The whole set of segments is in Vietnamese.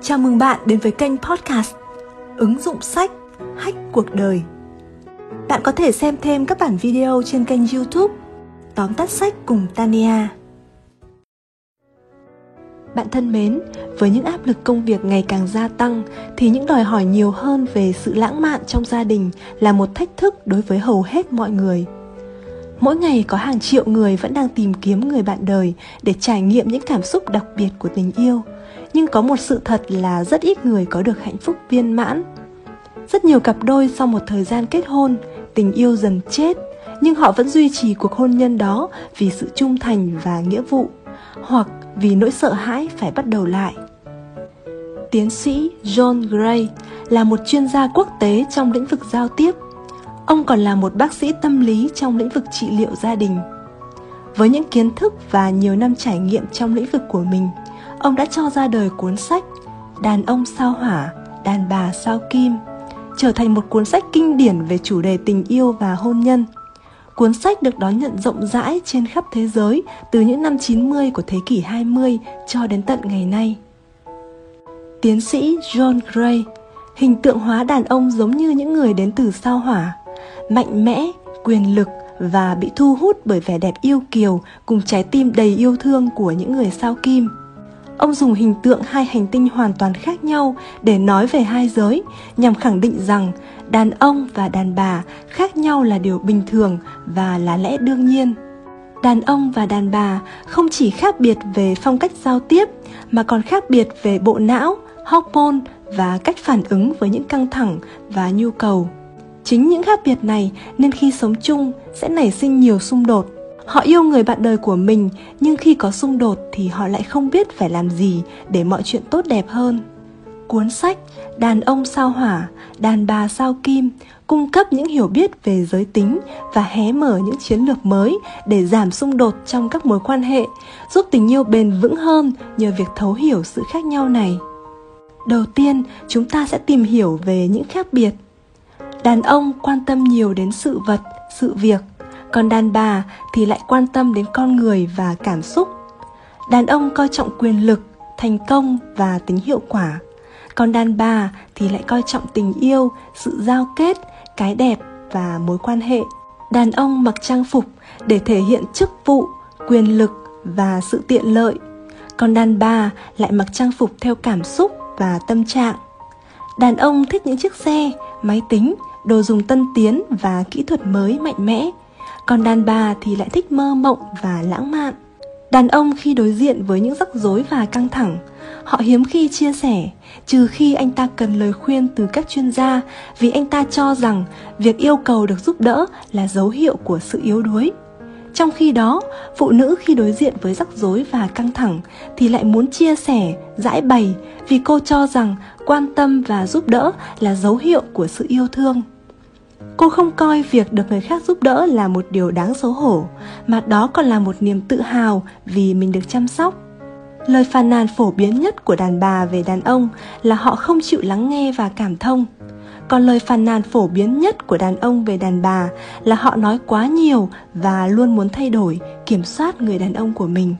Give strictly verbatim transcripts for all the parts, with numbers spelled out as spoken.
Chào mừng bạn đến với kênh podcast Ứng dụng sách Hack cuộc đời. Bạn có thể xem thêm các bản video trên kênh YouTube Tóm tắt sách cùng Tania. Bạn thân mến, với những áp lực công việc ngày càng gia tăng thì những đòi hỏi nhiều hơn về sự lãng mạn trong gia đình là một thách thức đối với hầu hết mọi người. Mỗi ngày có hàng triệu người vẫn đang tìm kiếm người bạn đời để trải nghiệm những cảm xúc đặc biệt của tình yêu. Nhưng có một sự thật là rất ít người có được hạnh phúc viên mãn. Rất nhiều cặp đôi sau một thời gian kết hôn, tình yêu dần chết, nhưng họ vẫn duy trì cuộc hôn nhân đó vì sự trung thành và nghĩa vụ, hoặc vì nỗi sợ hãi phải bắt đầu lại. Tiến sĩ John Gray là một chuyên gia quốc tế trong lĩnh vực giao tiếp. Ông còn là một bác sĩ tâm lý trong lĩnh vực trị liệu gia đình. Với những kiến thức và nhiều năm trải nghiệm trong lĩnh vực của mình, ông đã cho ra đời cuốn sách Đàn ông sao hỏa, đàn bà sao kim, trở thành một cuốn sách kinh điển về chủ đề tình yêu và hôn nhân. Cuốn sách được đón nhận rộng rãi trên khắp thế giới từ những năm chín mươi của thế kỷ hai mươi cho đến tận ngày nay. Tiến sĩ John Gray hình tượng hóa đàn ông giống như những người đến từ sao hỏa, mạnh mẽ, quyền lực và bị thu hút bởi vẻ đẹp yêu kiều cùng trái tim đầy yêu thương của những người sao kim. Ông dùng hình tượng hai hành tinh hoàn toàn khác nhau để nói về hai giới, nhằm khẳng định rằng đàn ông và đàn bà khác nhau là điều bình thường và là lẽ đương nhiên. Đàn ông và đàn bà không chỉ khác biệt về phong cách giao tiếp, mà còn khác biệt về bộ não, hormone và cách phản ứng với những căng thẳng và nhu cầu. Chính những khác biệt này nên khi sống chung sẽ nảy sinh nhiều xung đột. Họ yêu người bạn đời của mình, nhưng khi có xung đột thì họ lại không biết phải làm gì để mọi chuyện tốt đẹp hơn. Cuốn sách Đàn ông sao hỏa, đàn bà sao kim cung cấp những hiểu biết về giới tính và hé mở những chiến lược mới để giảm xung đột trong các mối quan hệ, giúp tình yêu bền vững hơn nhờ việc thấu hiểu sự khác nhau này. Đầu tiên, chúng ta sẽ tìm hiểu về những khác biệt. Đàn ông quan tâm nhiều đến sự vật, sự việc, còn đàn bà thì lại quan tâm đến con người và cảm xúc. Đàn ông coi trọng quyền lực, thành công và tính hiệu quả, còn đàn bà thì lại coi trọng tình yêu, sự giao kết, cái đẹp và mối quan hệ. Đàn ông mặc trang phục để thể hiện chức vụ, quyền lực và sự tiện lợi, còn đàn bà lại mặc trang phục theo cảm xúc và tâm trạng. Đàn ông thích những chiếc xe, máy tính, đồ dùng tân tiến và kỹ thuật mới mạnh mẽ, còn đàn bà thì lại thích mơ mộng và lãng mạn. Đàn ông khi đối diện với những rắc rối và căng thẳng, họ hiếm khi chia sẻ, trừ khi anh ta cần lời khuyên từ các chuyên gia, vì anh ta cho rằng việc yêu cầu được giúp đỡ là dấu hiệu của sự yếu đuối. Trong khi đó, phụ nữ khi đối diện với rắc rối và căng thẳng thì lại muốn chia sẻ, giải bày, vì cô cho rằng quan tâm và giúp đỡ là dấu hiệu của sự yêu thương. Cô không coi việc được người khác giúp đỡ là một điều đáng xấu hổ, mà đó còn là một niềm tự hào vì mình được chăm sóc. Lời phàn nàn phổ biến nhất của đàn bà về đàn ông là họ không chịu lắng nghe và cảm thông. Còn lời phàn nàn phổ biến nhất của đàn ông về đàn bà là họ nói quá nhiều và luôn muốn thay đổi, kiểm soát người đàn ông của mình.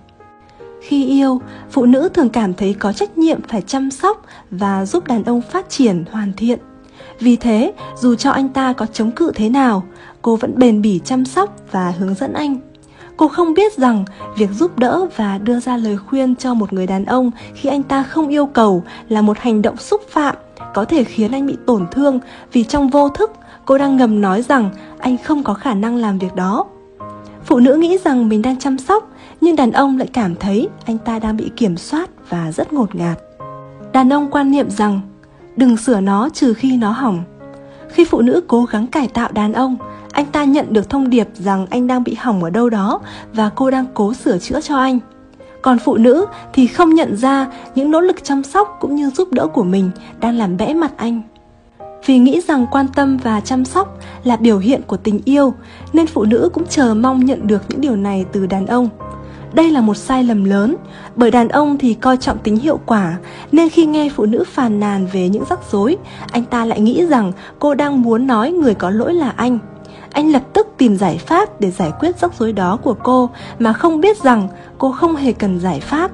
Khi yêu, phụ nữ thường cảm thấy có trách nhiệm phải chăm sóc và giúp đàn ông phát triển, hoàn thiện. Vì thế, dù cho anh ta có chống cự thế nào, cô vẫn bền bỉ chăm sóc và hướng dẫn anh. Cô không biết rằng việc giúp đỡ và đưa ra lời khuyên cho một người đàn ông khi anh ta không yêu cầu là một hành động xúc phạm, có thể khiến anh bị tổn thương, vì trong vô thức cô đang ngầm nói rằng anh không có khả năng làm việc đó. Phụ nữ nghĩ rằng mình đang chăm sóc, nhưng đàn ông lại cảm thấy anh ta đang bị kiểm soát và rất ngột ngạt. Đàn ông quan niệm rằng đừng sửa nó trừ khi nó hỏng. Khi phụ nữ cố gắng cải tạo đàn ông, anh ta nhận được thông điệp rằng anh đang bị hỏng ở đâu đó và cô đang cố sửa chữa cho anh. Còn phụ nữ thì không nhận ra những nỗ lực chăm sóc cũng như giúp đỡ của mình đang làm bẽ mặt anh. Vì nghĩ rằng quan tâm và chăm sóc là biểu hiện của tình yêu, nên phụ nữ cũng chờ mong nhận được những điều này từ đàn ông. Đây là một sai lầm lớn, bởi đàn ông thì coi trọng tính hiệu quả, nên khi nghe phụ nữ phàn nàn về những rắc rối, anh ta lại nghĩ rằng cô đang muốn nói người có lỗi là anh. Anh lập tức tìm giải pháp để giải quyết rắc rối đó của cô, mà không biết rằng cô không hề cần giải pháp.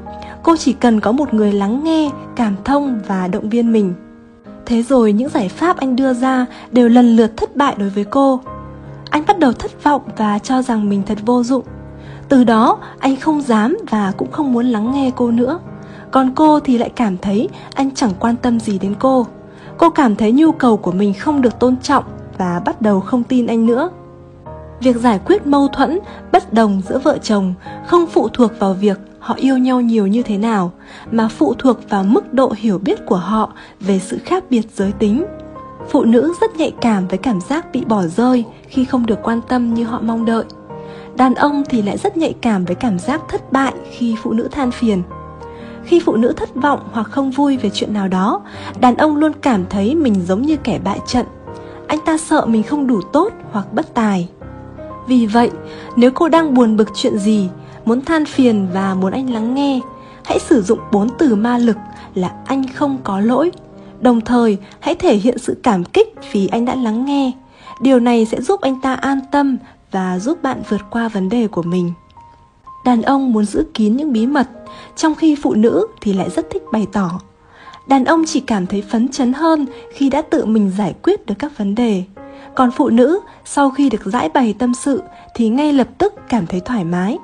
Cô chỉ cần có một người lắng nghe, cảm thông và động viên mình. Thế rồi những giải pháp anh đưa ra đều lần lượt thất bại đối với cô. Anh bắt đầu thất vọng và cho rằng mình thật vô dụng. Từ đó anh không dám và cũng không muốn lắng nghe cô nữa. Còn cô thì lại cảm thấy anh chẳng quan tâm gì đến cô. Cô cảm thấy nhu cầu của mình không được tôn trọng và bắt đầu không tin anh nữa. Việc giải quyết mâu thuẫn, bất đồng giữa vợ chồng không phụ thuộc vào việc họ yêu nhau nhiều như thế nào, mà phụ thuộc vào mức độ hiểu biết của họ về sự khác biệt giới tính. Phụ nữ rất nhạy cảm với cảm giác bị bỏ rơi khi không được quan tâm như họ mong đợi. Đàn ông thì lại rất nhạy cảm với cảm giác thất bại khi phụ nữ than phiền. Khi phụ nữ thất vọng hoặc không vui về chuyện nào đó, đàn ông luôn cảm thấy mình giống như kẻ bại trận. Anh ta sợ mình không đủ tốt hoặc bất tài. Vì vậy, nếu cô đang buồn bực chuyện gì, muốn than phiền và muốn anh lắng nghe, hãy sử dụng bốn từ ma lực là anh không có lỗi. Đồng thời, hãy thể hiện sự cảm kích vì anh đã lắng nghe. Điều này sẽ giúp anh ta an tâm và giúp bạn vượt qua vấn đề của mình. Đàn ông muốn giữ kín những bí mật, trong khi phụ nữ thì lại rất thích bày tỏ. Đàn ông chỉ cảm thấy phấn chấn hơn khi đã tự mình giải quyết được các vấn đề. Còn phụ nữ, sau khi được giãi bày tâm sự thì ngay lập tức cảm thấy thoải mái.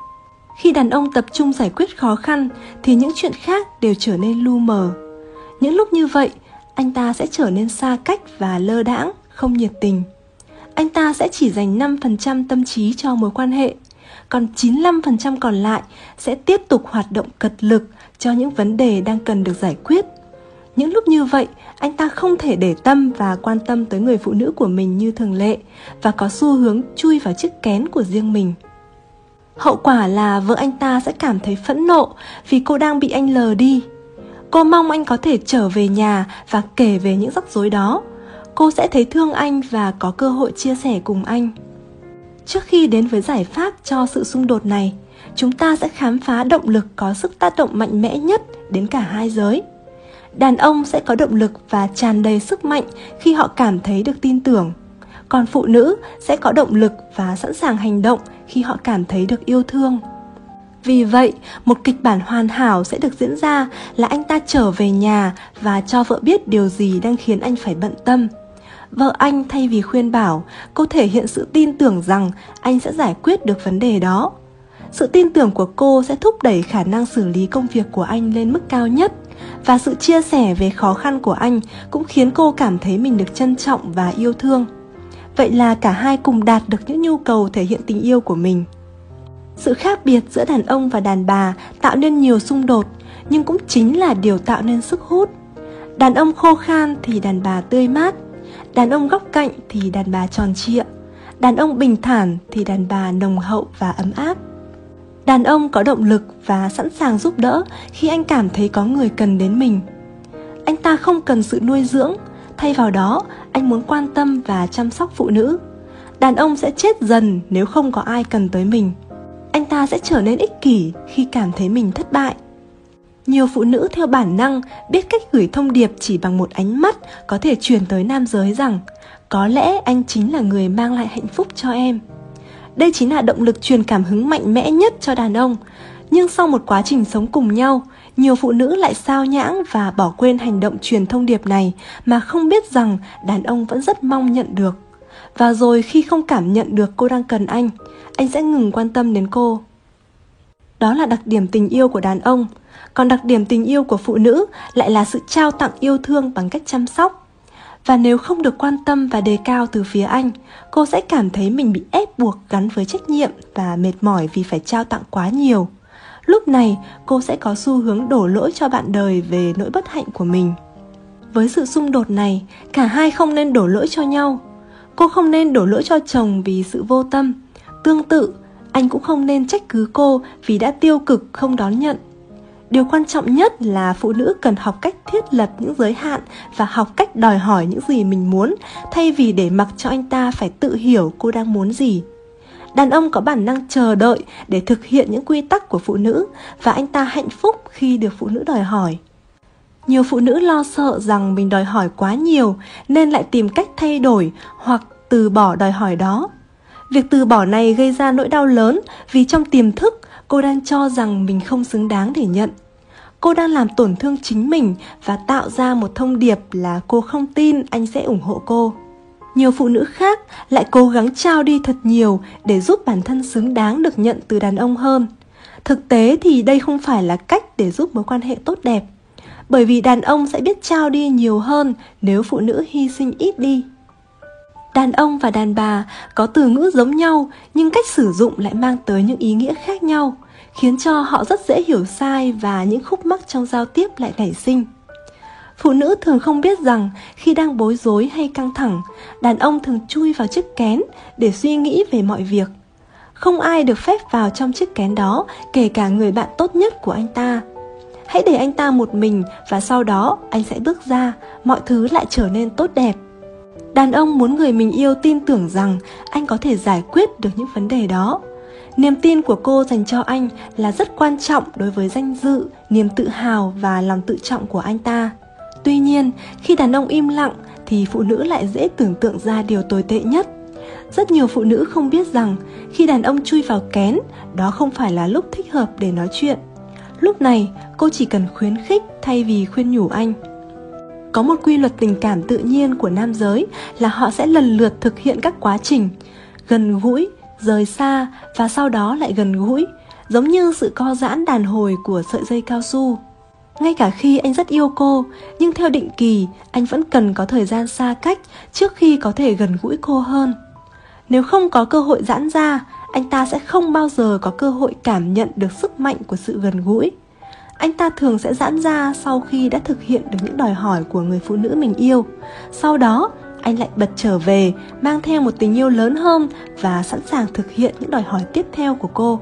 Khi đàn ông tập trung giải quyết khó khăn thì những chuyện khác đều trở nên lu mờ. Những lúc như vậy, anh ta sẽ trở nên xa cách và lơ đãng, không nhiệt tình. Anh ta sẽ chỉ dành năm phần trăm tâm trí cho mối quan hệ, còn chín mươi lăm phần trăm còn lại sẽ tiếp tục hoạt động cật lực cho những vấn đề đang cần được giải quyết. Những lúc như vậy, anh ta không thể để tâm và quan tâm tới người phụ nữ của mình như thường lệ và có xu hướng chui vào chiếc kén của riêng mình. Hậu quả là vợ anh ta sẽ cảm thấy phẫn nộ vì cô đang bị anh lờ đi. Cô mong anh có thể trở về nhà và kể về những rắc rối đó. Cô sẽ thấy thương anh và có cơ hội chia sẻ cùng anh. Trước khi đến với giải pháp cho sự xung đột này, chúng ta sẽ khám phá động lực có sức tác động mạnh mẽ nhất đến cả hai giới. Đàn ông sẽ có động lực và tràn đầy sức mạnh khi họ cảm thấy được tin tưởng. Còn phụ nữ sẽ có động lực và sẵn sàng hành động khi họ cảm thấy được yêu thương. Vì vậy, một kịch bản hoàn hảo sẽ được diễn ra là anh ta trở về nhà và cho vợ biết điều gì đang khiến anh phải bận tâm. Vợ anh thay vì khuyên bảo, cô thể hiện sự tin tưởng rằng anh sẽ giải quyết được vấn đề đó. Sự tin tưởng của cô sẽ thúc đẩy khả năng xử lý công việc của anh lên mức cao nhất. Và sự chia sẻ về khó khăn của anh cũng khiến cô cảm thấy mình được trân trọng và yêu thương. Vậy là cả hai cùng đạt được những nhu cầu thể hiện tình yêu của mình. Sự khác biệt giữa đàn ông và đàn bà tạo nên nhiều xung đột, nhưng cũng chính là điều tạo nên sức hút. Đàn ông khô khan thì đàn bà tươi mát, đàn ông góc cạnh thì đàn bà tròn trịa, đàn ông bình thản thì đàn bà nồng hậu và ấm áp. Đàn ông có động lực và sẵn sàng giúp đỡ khi anh cảm thấy có người cần đến mình. Anh ta không cần sự nuôi dưỡng, thay vào đó anh muốn quan tâm và chăm sóc phụ nữ. Đàn ông sẽ chết dần nếu không có ai cần tới mình. Anh ta sẽ trở nên ích kỷ khi cảm thấy mình thất bại. Nhiều phụ nữ theo bản năng biết cách gửi thông điệp chỉ bằng một ánh mắt có thể truyền tới nam giới rằng có lẽ anh chính là người mang lại hạnh phúc cho em. Đây chính là động lực truyền cảm hứng mạnh mẽ nhất cho đàn ông. Nhưng sau một quá trình sống cùng nhau, nhiều phụ nữ lại xao nhãng và bỏ quên hành động truyền thông điệp này mà không biết rằng đàn ông vẫn rất mong nhận được. Và rồi khi không cảm nhận được cô đang cần anh, anh sẽ ngừng quan tâm đến cô. Đó là đặc điểm tình yêu của đàn ông. Còn đặc điểm tình yêu của phụ nữ lại là sự trao tặng yêu thương bằng cách chăm sóc. Và nếu không được quan tâm và đề cao từ phía anh, cô sẽ cảm thấy mình bị ép buộc gắn với trách nhiệm và mệt mỏi vì phải trao tặng quá nhiều. Lúc này, cô sẽ có xu hướng đổ lỗi cho bạn đời về nỗi bất hạnh của mình. Với sự xung đột này, cả hai không nên đổ lỗi cho nhau. Cô không nên đổ lỗi cho chồng vì sự vô tâm. Tương tự, anh cũng không nên trách cứ cô vì đã tiêu cực không đón nhận. Điều quan trọng nhất là phụ nữ cần học cách thiết lập những giới hạn và học cách đòi hỏi những gì mình muốn, thay vì để mặc cho anh ta phải tự hiểu cô đang muốn gì. Đàn ông có bản năng chờ đợi để thực hiện những quy tắc của phụ nữ, và anh ta hạnh phúc khi được phụ nữ đòi hỏi. Nhiều phụ nữ lo sợ rằng mình đòi hỏi quá nhiều nên lại tìm cách thay đổi hoặc từ bỏ đòi hỏi đó. Việc từ bỏ này gây ra nỗi đau lớn vì trong tiềm thức cô đang cho rằng mình không xứng đáng để nhận. cô đang làm tổn thương chính mình và tạo ra một thông điệp là cô không tin anh sẽ ủng hộ cô. Nhiều phụ nữ khác lại cố gắng trao đi thật nhiều để giúp bản thân xứng đáng được nhận từ đàn ông hơn. Thực tế thì đây không phải là cách để giúp mối quan hệ tốt đẹp, bởi vì đàn ông sẽ biết trao đi nhiều hơn nếu phụ nữ hy sinh ít đi. Đàn ông và đàn bà có từ ngữ giống nhau nhưng cách sử dụng lại mang tới những ý nghĩa khác nhau, khiến cho họ rất dễ hiểu sai và những khúc mắc trong giao tiếp lại nảy sinh. Phụ nữ thường không biết rằng khi đang bối rối hay căng thẳng, đàn ông thường chui vào chiếc kén để suy nghĩ về mọi việc. Không ai được phép vào trong chiếc kén đó, kể cả người bạn tốt nhất của anh ta. Hãy để anh ta một mình và sau đó anh sẽ bước ra, mọi thứ lại trở nên tốt đẹp. Đàn ông muốn người mình yêu tin tưởng rằng anh có thể giải quyết được những vấn đề đó. Niềm tin của cô dành cho anh là rất quan trọng đối với danh dự, niềm tự hào và lòng tự trọng của anh ta. Tuy nhiên, khi đàn ông im lặng thì phụ nữ lại dễ tưởng tượng ra điều tồi tệ nhất. Rất nhiều phụ nữ không biết rằng khi đàn ông chui vào kén, đó không phải là lúc thích hợp để nói chuyện. Lúc này, cô chỉ cần khuyến khích thay vì khuyên nhủ anh. Có một quy luật tình cảm tự nhiên của nam giới là họ sẽ lần lượt thực hiện các quá trình gần gũi, rời xa và sau đó lại gần gũi, giống như sự co giãn đàn hồi của sợi dây cao su. Ngay cả khi anh rất yêu cô, nhưng theo định kỳ, anh vẫn cần có thời gian xa cách trước khi có thể gần gũi cô hơn. Nếu không có cơ hội giãn ra, anh ta sẽ không bao giờ có cơ hội cảm nhận được sức mạnh của sự gần gũi. Anh ta thường sẽ giãn ra sau khi đã thực hiện được những đòi hỏi của người phụ nữ mình yêu. Sau đó, anh lại bật trở về, mang theo một tình yêu lớn hơn và sẵn sàng thực hiện những đòi hỏi tiếp theo của cô.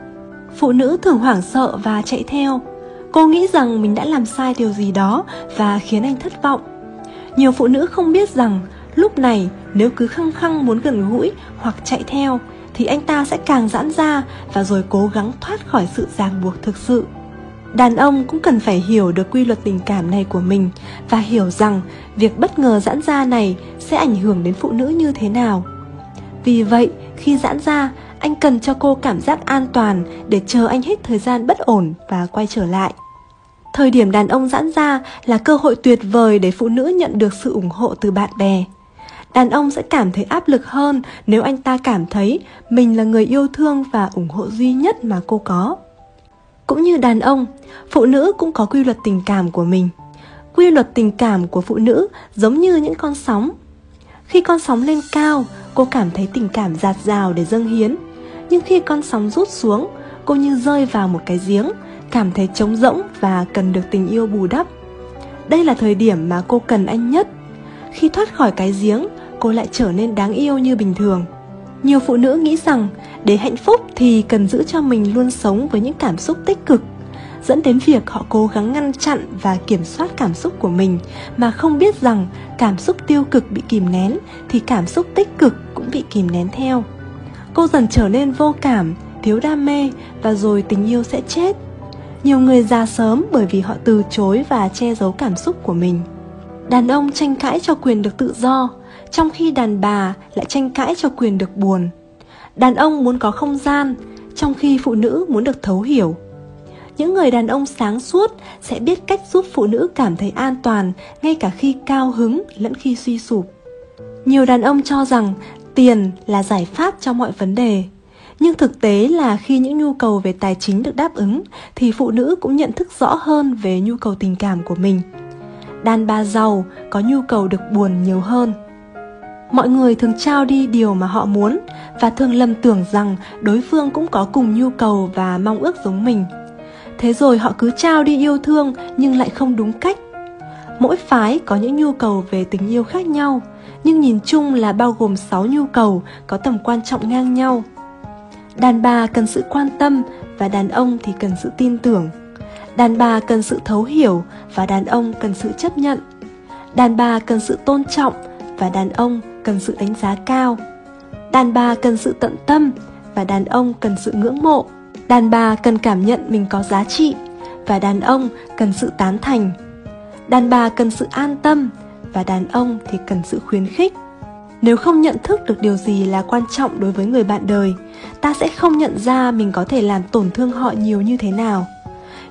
Phụ nữ thường hoảng sợ và chạy theo. Cô nghĩ rằng mình đã làm sai điều gì đó và khiến anh thất vọng. Nhiều phụ nữ không biết rằng lúc này nếu cứ khăng khăng muốn gần gũi hoặc chạy theo thì anh ta sẽ càng giãn ra và rồi cố gắng thoát khỏi sự ràng buộc thực sự. Đàn ông cũng cần phải hiểu được quy luật tình cảm này của mình và hiểu rằng việc bất ngờ giãn ra này sẽ ảnh hưởng đến phụ nữ như thế nào. Vì vậy, khi giãn ra, anh cần cho cô cảm giác an toàn để chờ anh hết thời gian bất ổn và quay trở lại. Thời điểm đàn ông giãn ra là cơ hội tuyệt vời để phụ nữ nhận được sự ủng hộ từ bạn bè. Đàn ông sẽ cảm thấy áp lực hơn nếu anh ta cảm thấy mình là người yêu thương và ủng hộ duy nhất mà cô có. Cũng như đàn ông, phụ nữ cũng có quy luật tình cảm của mình. Quy luật tình cảm của phụ nữ giống như những con sóng. Khi con sóng lên cao, cô cảm thấy tình cảm dạt dào để dâng hiến. Nhưng khi con sóng rút xuống, cô như rơi vào một cái giếng, cảm thấy trống rỗng và cần được tình yêu bù đắp. Đây là thời điểm mà cô cần anh nhất. Khi thoát khỏi cái giếng, cô lại trở nên đáng yêu như bình thường. Nhiều phụ nữ nghĩ rằng để hạnh phúc thì cần giữ cho mình luôn sống với những cảm xúc tích cực, dẫn đến việc họ cố gắng ngăn chặn và kiểm soát cảm xúc của mình mà không biết rằng cảm xúc tiêu cực bị kìm nén thì cảm xúc tích cực cũng bị kìm nén theo. Cô dần trở nên vô cảm, thiếu đam mê và rồi tình yêu sẽ chết. Nhiều người già sớm bởi vì họ từ chối và che giấu cảm xúc của mình. Đàn ông tranh cãi cho quyền được tự do, trong khi đàn bà lại tranh cãi cho quyền được buồn. Đàn ông muốn có không gian, trong khi phụ nữ muốn được thấu hiểu. Những người đàn ông sáng suốt sẽ biết cách giúp phụ nữ cảm thấy an toàn ngay cả khi cao hứng lẫn khi suy sụp. Nhiều đàn ông cho rằng tiền là giải pháp cho mọi vấn đề. Nhưng thực tế là khi những nhu cầu về tài chính được đáp ứng thì phụ nữ cũng nhận thức rõ hơn về nhu cầu tình cảm của mình. Đàn bà giàu có nhu cầu được buồn nhiều hơn. Mọi người thường trao đi điều mà họ muốn và thường lầm tưởng rằng đối phương cũng có cùng nhu cầu và mong ước giống mình. Thế rồi họ cứ trao đi yêu thương nhưng lại không đúng cách. Mỗi phái có những nhu cầu về tình yêu khác nhau, nhưng nhìn chung là bao gồm sáu nhu cầu có tầm quan trọng ngang nhau. Đàn bà cần sự quan tâm và đàn ông thì cần sự tin tưởng. Đàn bà cần sự thấu hiểu và đàn ông cần sự chấp nhận. Đàn bà cần sự tôn trọng và đàn ông cần sự đánh giá cao. Đàn bà cần sự tận tâm và đàn ông cần sự ngưỡng mộ. Đàn bà cần cảm nhận mình có giá trị và đàn ông cần sự tán thành. Đàn bà cần sự an tâm và đàn ông thì cần sự khuyến khích. Nếu không nhận thức được điều gì là quan trọng đối với người bạn đời, ta sẽ không nhận ra mình có thể làm tổn thương họ nhiều như thế nào.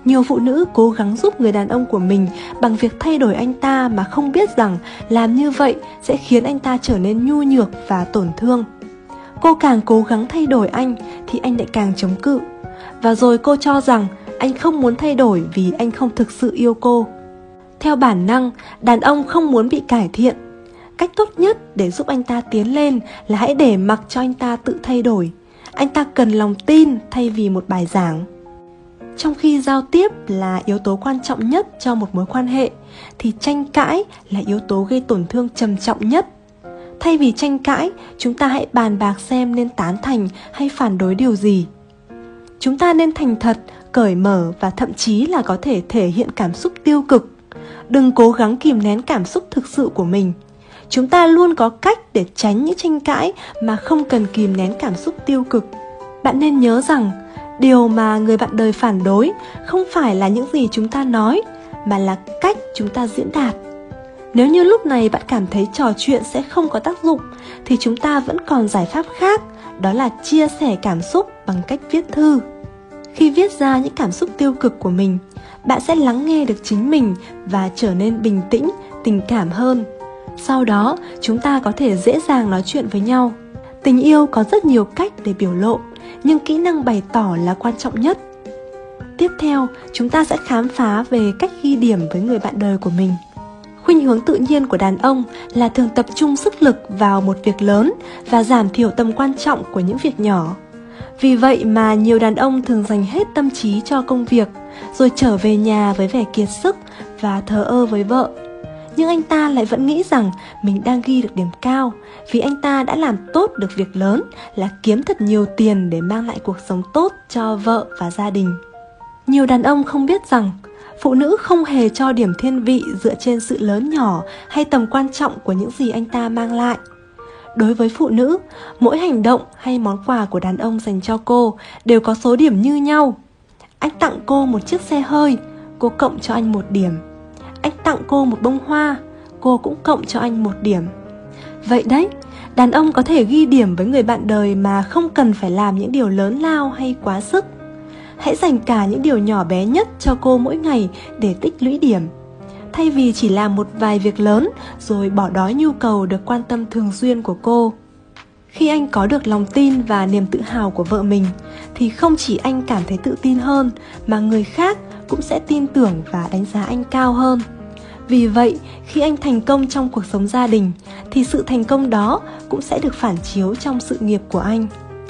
Nhiều phụ nữ cố gắng giúp người đàn ông của mình bằng việc thay đổi anh ta mà không biết rằng làm như vậy sẽ khiến anh ta trở nên nhu nhược và tổn thương. Cô càng cố gắng thay đổi anh thì anh lại càng chống cự. Và rồi cô cho rằng anh không muốn thay đổi vì anh không thực sự yêu cô. Theo bản năng, đàn ông không muốn bị cải thiện. Cách tốt nhất để giúp anh ta tiến lên là hãy để mặc cho anh ta tự thay đổi. Anh ta cần lòng tin thay vì một bài giảng. Trong khi giao tiếp là yếu tố quan trọng nhất cho một mối quan hệ, thì tranh cãi là yếu tố gây tổn thương trầm trọng nhất. Thay vì tranh cãi, chúng ta hãy bàn bạc xem nên tán thành hay phản đối điều gì. Chúng ta nên thành thật, cởi mở và thậm chí là có thể thể hiện cảm xúc tiêu cực. Đừng cố gắng kìm nén cảm xúc thực sự của mình. Chúng ta luôn có cách để tránh những tranh cãi mà không cần kìm nén cảm xúc tiêu cực. Bạn nên nhớ rằng, điều mà người bạn đời phản đối không phải là những gì chúng ta nói, mà là cách chúng ta diễn đạt. Nếu như lúc này bạn cảm thấy trò chuyện sẽ không có tác dụng, thì chúng ta vẫn còn giải pháp khác, đó là chia sẻ cảm xúc bằng cách viết thư. Khi viết ra những cảm xúc tiêu cực của mình, bạn sẽ lắng nghe được chính mình và trở nên bình tĩnh, tình cảm hơn. Sau đó, chúng ta có thể dễ dàng nói chuyện với nhau. Tình yêu có rất nhiều cách để biểu lộ, nhưng kỹ năng bày tỏ là quan trọng nhất. Tiếp theo, chúng ta sẽ khám phá về cách ghi điểm với người bạn đời của mình. Khuynh hướng tự nhiên của đàn ông là thường tập trung sức lực vào một việc lớn và giảm thiểu tầm quan trọng của những việc nhỏ. Vì vậy mà nhiều đàn ông thường dành hết tâm trí cho công việc, rồi trở về nhà với vẻ kiệt sức và thờ ơ với vợ. Nhưng anh ta lại vẫn nghĩ rằng mình đang ghi được điểm cao, vì anh ta đã làm tốt được việc lớn là kiếm thật nhiều tiền để mang lại cuộc sống tốt cho vợ và gia đình. Nhiều đàn ông không biết rằng phụ nữ không hề cho điểm thiên vị dựa trên sự lớn nhỏ hay tầm quan trọng của những gì anh ta mang lại. Đối với phụ nữ, mỗi hành động hay món quà của đàn ông dành cho cô đều có số điểm như nhau. Anh tặng cô một chiếc xe hơi, cô cộng cho anh một điểm. Anh tặng cô một bông hoa, cô cũng cộng cho anh một điểm. Vậy đấy, đàn ông có thể ghi điểm với người bạn đời mà không cần phải làm những điều lớn lao hay quá sức. Hãy dành cả những điều nhỏ bé nhất cho cô mỗi ngày để tích lũy điểm, thay vì chỉ làm một vài việc lớn rồi bỏ đói nhu cầu được quan tâm thường xuyên của cô. Khi anh có được lòng tin và niềm tự hào của vợ mình, thì không chỉ anh cảm thấy tự tin hơn, mà người khác cũng sẽ tin tưởng và đánh giá anh cao hơn. Vì vậy, khi anh thành công trong cuộc sống gia đình, thì sự thành công đó cũng sẽ được phản chiếu trong sự nghiệp của anh.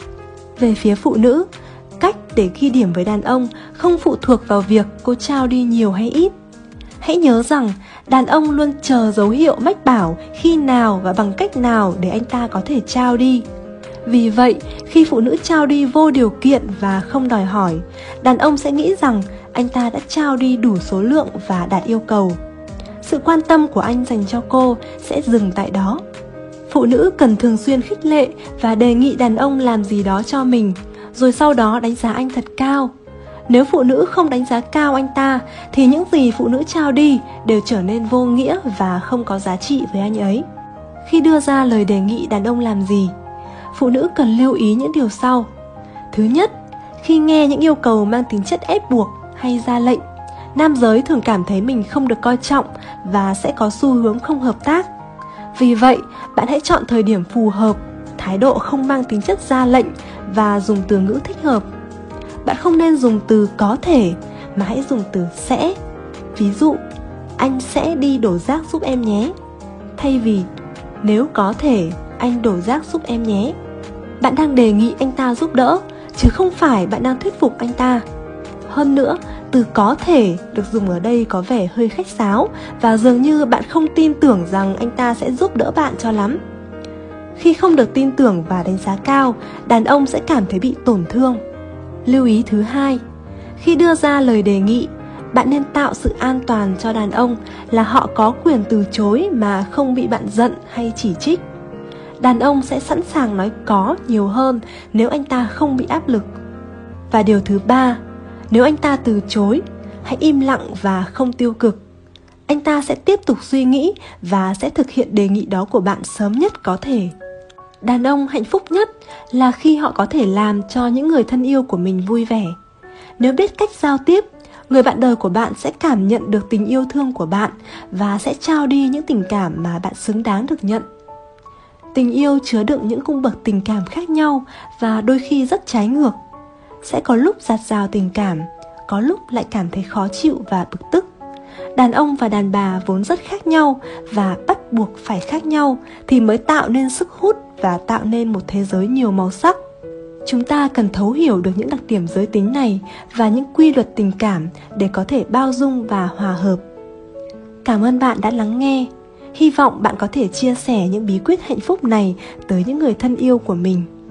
Về phía phụ nữ, cách để ghi điểm với đàn ông không phụ thuộc vào việc cô trao đi nhiều hay ít. Hãy nhớ rằng, đàn ông luôn chờ dấu hiệu mách bảo khi nào và bằng cách nào để anh ta có thể trao đi. Vì vậy, khi phụ nữ trao đi vô điều kiện và không đòi hỏi, đàn ông sẽ nghĩ rằng anh ta đã trao đi đủ số lượng và đạt yêu cầu. Sự quan tâm của anh dành cho cô sẽ dừng tại đó. Phụ nữ cần thường xuyên khích lệ và đề nghị đàn ông làm gì đó cho mình, rồi sau đó đánh giá anh thật cao. Nếu phụ nữ không đánh giá cao anh ta, thì những gì phụ nữ trao đi đều trở nên vô nghĩa và không có giá trị với anh ấy. Khi đưa ra lời đề nghị đàn ông làm gì, phụ nữ cần lưu ý những điều sau. Thứ nhất, khi nghe những yêu cầu mang tính chất ép buộc hay ra lệnh, nam giới thường cảm thấy mình không được coi trọng và sẽ có xu hướng không hợp tác. Vì vậy, bạn hãy chọn thời điểm phù hợp, thái độ không mang tính chất ra lệnh và dùng từ ngữ thích hợp. Bạn không nên dùng từ có thể, mà hãy dùng từ sẽ. Ví dụ, anh sẽ đi đổ rác giúp em nhé, thay vì nếu có thể, anh đổ rác giúp em nhé. Bạn đang đề nghị anh ta giúp đỡ, chứ không phải bạn đang thuyết phục anh ta. Hơn nữa, từ có thể được dùng ở đây có vẻ hơi khách sáo, và dường như bạn không tin tưởng rằng anh ta sẽ giúp đỡ bạn cho lắm. Khi không được tin tưởng và đánh giá cao, đàn ông sẽ cảm thấy bị tổn thương. Lưu ý thứ hai, khi đưa ra lời đề nghị, bạn nên tạo sự an toàn cho đàn ông là họ có quyền từ chối mà không bị bạn giận hay chỉ trích. Đàn ông sẽ sẵn sàng nói có nhiều hơn nếu anh ta không bị áp lực. Và điều thứ ba, nếu anh ta từ chối, hãy im lặng và không tiêu cực. Anh ta sẽ tiếp tục suy nghĩ và sẽ thực hiện đề nghị đó của bạn sớm nhất có thể. Đàn ông hạnh phúc nhất là khi họ có thể làm cho những người thân yêu của mình vui vẻ. Nếu biết cách giao tiếp, Người bạn đời của bạn sẽ cảm nhận được tình yêu thương của bạn và sẽ trao đi những tình cảm mà bạn xứng đáng được nhận. Tình yêu chứa đựng những cung bậc tình cảm khác nhau và đôi khi rất trái ngược. Sẽ có lúc dạt dào tình cảm, có lúc lại cảm thấy khó chịu và bực tức. Đàn ông và đàn bà vốn rất khác nhau và bắt buộc phải khác nhau thì mới tạo nên sức hút và tạo nên một thế giới nhiều màu sắc. Chúng ta cần thấu hiểu được những đặc điểm giới tính này và những quy luật tình cảm để có thể bao dung và hòa hợp. Cảm ơn bạn đã lắng nghe. Hy vọng bạn có thể chia sẻ những bí quyết hạnh phúc này tới những người thân yêu của mình.